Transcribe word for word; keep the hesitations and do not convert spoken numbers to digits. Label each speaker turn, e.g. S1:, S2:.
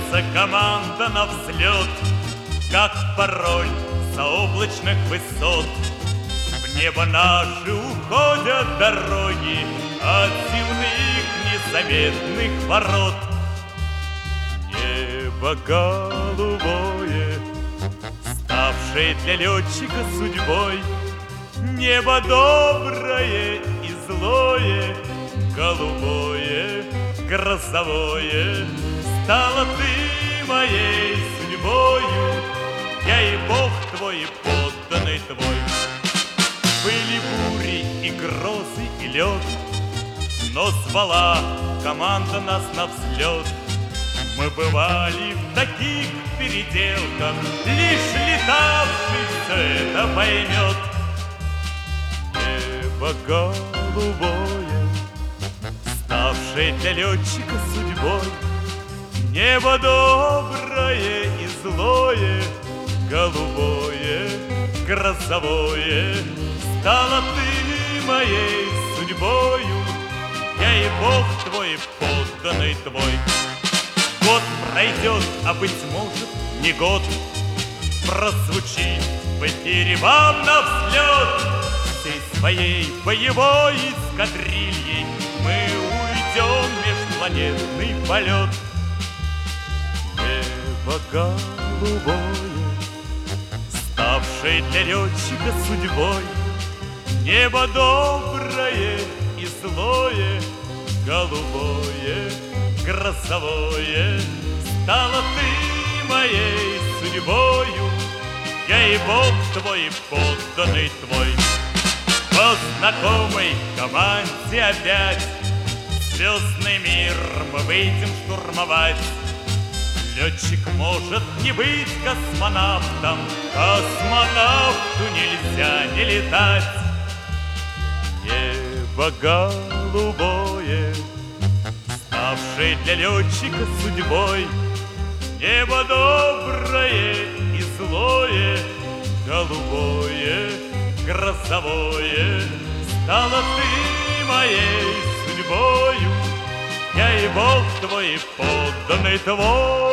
S1: Движется команда на взлет, как пароль заоблачных высот. В небо наши уходят дороги от земных незаметных ворот. Небо голубое, ставшее для летчика судьбой, небо доброе и злое, голубое, грозовое, стала ты моей судьбою, я и Бог твой, и подданный твой. Были бури и грозы и лед, но звала команда нас на взлет. Мы бывали в таких переделках, лишь летавший все это поймет. Небо голубое, ставшее для летчика судьбой, небо доброе и злое, голубое, грозовое, стала ты моей судьбою, я и Бог твой, подданный твой. Год пройдет, а быть может не год, прозвучит в эфире вам на взлет. Всей своей боевой эскадрильей мы уйдем в межпланетный полет. Небо голубое, ставшее для летчика судьбой, небо доброе и злое, голубое, грозовое, стала ты моей судьбою, я и Бог твой, подданный твой. По знакомой команде опять звездный мир мы выйдем штурмовать. Летчик может не быть космонавтом, космонавту нельзя не летать. Небо голубое, ставшее для летчика судьбой, небо доброе и злое, голубое, грозовое, стала ты моей судьбою, я и Бог твой, подданный твой.